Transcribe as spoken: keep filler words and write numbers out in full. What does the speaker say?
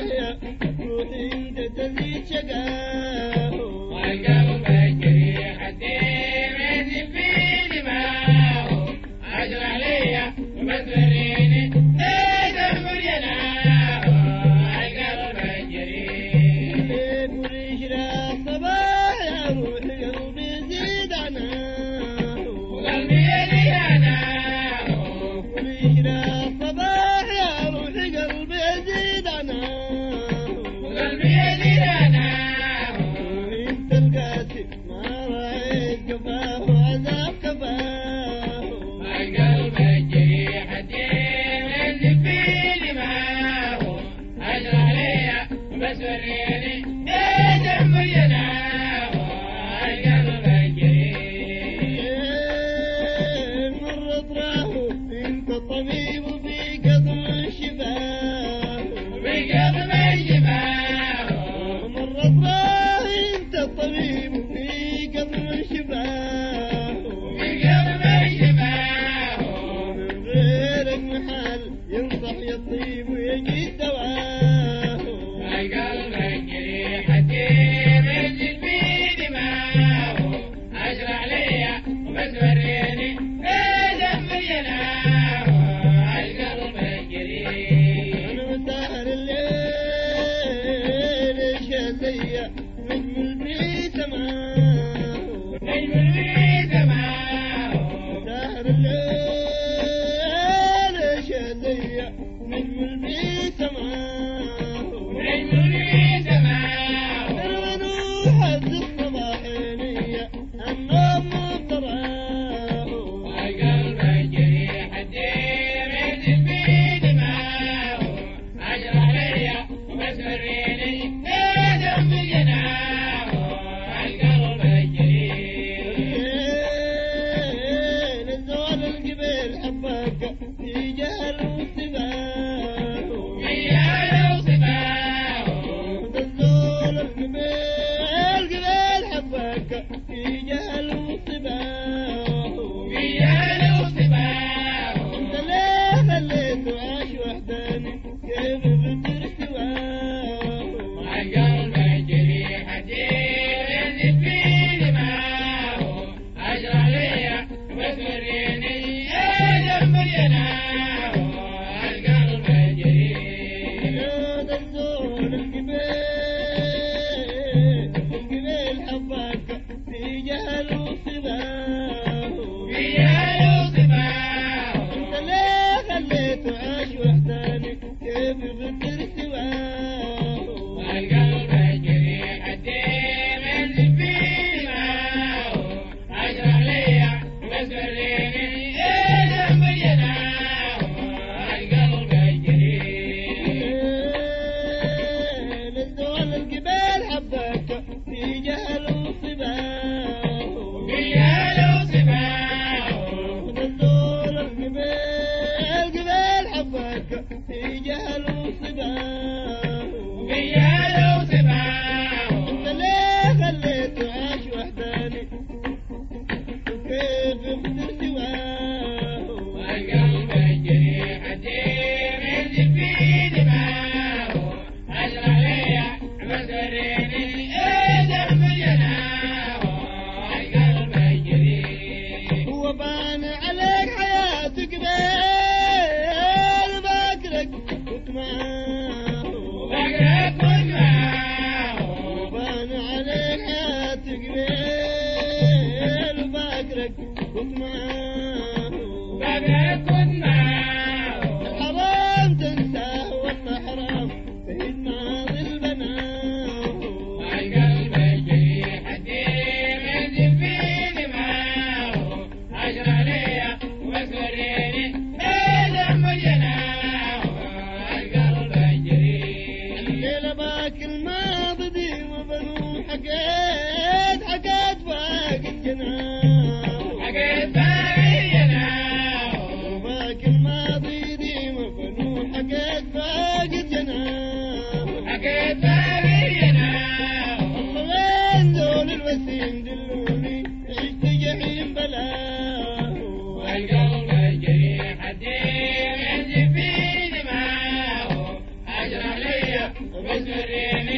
يا روحي انت تزيد شقاه والقلب الجريح الديم ينزل في دماغه عجر عليا وبس وريني ايد المريناه القلب الجريح وريش لا صباح يا روحي قلبي زيد عناه وقلبي يلي عناه وريش لا صباح يا روحي قلبي زيد عناه وقلبي يلي عناه وانت القاسي ما رايت كفاه وعذاب كفاه القلب الجريح الديم ينزل في دماغه عجر عليا وبس وريني ايد المريناه القلب الجريح مر طراه انت طبيب في قدر شفاه بقلب الجباه مر طراه انت طبيب في قدر شفاه بقلب الجباه من غيرك محال ينصح يطيب ويجد دواه القلب الجريح الديم ينزل في دماغه عجر عليا وبس وريني ايد مريناه القلب الجريح انا مسهر الليل شازية نجم في سماه نجم في سماه مسهر الليل شازية نجم في سماه نجم في سماه الونوح الصباحينية النوم مطراه القلب الجريح الديم ينزل في دماغه عجر عليا وبس وريني ايد مريناه القلب الجريح الزوال القبيل حبك في جهل وصباه ويا لو صباه الزول القبيل قبيل حبك في جهل وصباه ويا لو صباه انت ليه خليته عاش وحداني كيف بترتواه القلب الجريح الديم ينزل في دماغه عجر عليا وبس وريني ايد مريناه القلب الجريح يا الزول القبيل القبيل حبك في جهل وصباه ويا لو صباه انت ليه خليته عاش وحداني كيف بترتواه القلب الجريح الديم ينزل في دماغه عجر عليا وبس وريني ايد مريناه القلب الجريح الزول القبيل حبك في جهل وصباه ويا لو صباه الزول القبيل قبيل حبك في جهل وصباه ويا لو صباه انت ليه خليته عاش وحداني وكيف بترتواه القلب الجريح الديم ينزل في دماغه عجر عليا وبس وريني ايد مريناه القلب الجريح هو بان عليك حياتك قبيل باكرك كنت معاه وبقرا كنت معاه بان عليك حياتك قبيل باكرك كنت معاه وبقرا كنت معاه الحرام تنساه والله حرام بعيد ماضي البناه القلب الجريح الديم ينزل في دماغه عجر عليا وبس وريني ايد مريناه القلب الجريح الليلة باك الماضي دي وبنو حكيت حكيت فاقد جناه حكيت باقينا باك الماضي دي وبنو حكيت فاقد جناه حكيت باقينا وين ذول الوسيم دلوني عشت جحيم بلاه القلب الجريح الديم ينزل في دماغه عجر عليا يسرني